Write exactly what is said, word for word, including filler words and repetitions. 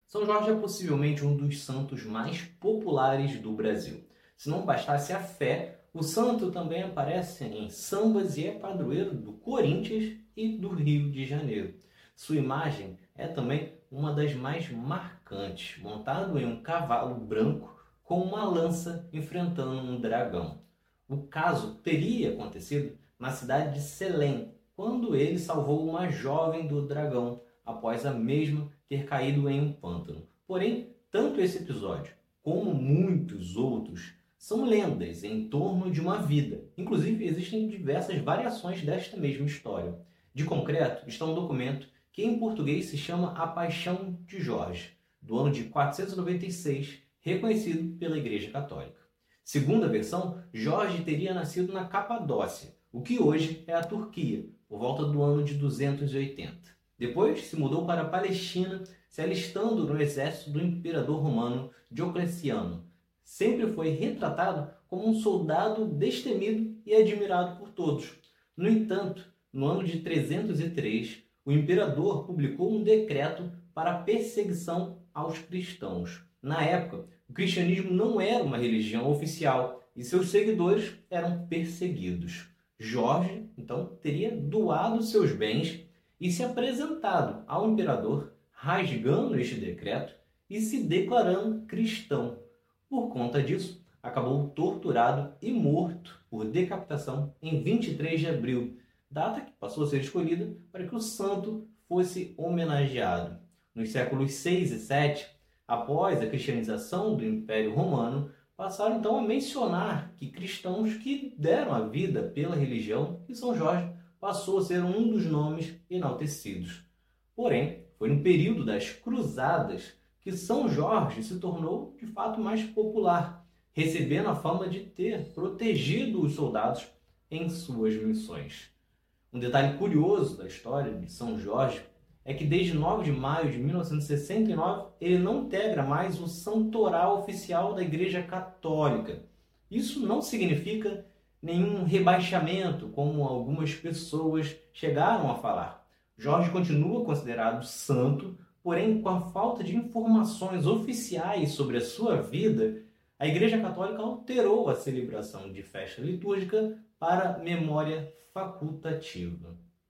São Jorge é possivelmente um dos santos mais populares do Brasil. Se não bastasse a fé, o santo também aparece em sambas e é padroeiro do Corinthians e do Rio de Janeiro. Sua imagem é também uma das mais marcantes, montado em um cavalo branco com uma lança enfrentando um dragão. O caso teria acontecido na cidade de Selém, quando ele salvou uma jovem do dragão, após a mesma ter caído em um pântano. Porém, tanto esse episódio como muitos outros são lendas em torno de uma vida. Inclusive, existem diversas variações desta mesma história. De concreto, está um documento que em português se chama A Paixão de Jorge, do ano de quatrocentos e noventa e seis, reconhecido pela Igreja Católica. Segundo a versão, Jorge teria nascido na Capadócia, o que hoje é a Turquia, por volta do ano de duzentos e oitenta. Depois se mudou para a Palestina, se alistando no exército do imperador romano Diocleciano. Sempre foi retratado como um soldado destemido e admirado por todos. No entanto, no ano de trezentos e três, o imperador publicou um decreto para a perseguição aos cristãos. Na época, o cristianismo não era uma religião oficial e seus seguidores eram perseguidos. Jorge, então, teria doado seus bens e se apresentado ao imperador, rasgando este decreto e se declarando cristão. Por conta disso, acabou torturado e morto por decapitação em vinte e três de abril, data que passou a ser escolhida para que o santo fosse homenageado. Nos séculos seis e sete, após a cristianização do Império Romano, passaram então a mencionar que cristãos que deram a vida pela religião e São Jorge passou a ser um dos nomes enaltecidos. Porém, foi no período das Cruzadas que São Jorge se tornou de fato mais popular, recebendo a fama de ter protegido os soldados em suas missões. Um detalhe curioso da história de São Jorge é que desde nove de maio de mil novecentos e sessenta e nove ele não integra mais o santoral oficial da Igreja Católica. Isso não significa nenhum rebaixamento, como algumas pessoas chegaram a falar. Jorge continua considerado santo, porém, com a falta de informações oficiais sobre a sua vida, a Igreja Católica alterou a celebração de festa litúrgica para memória facultativa.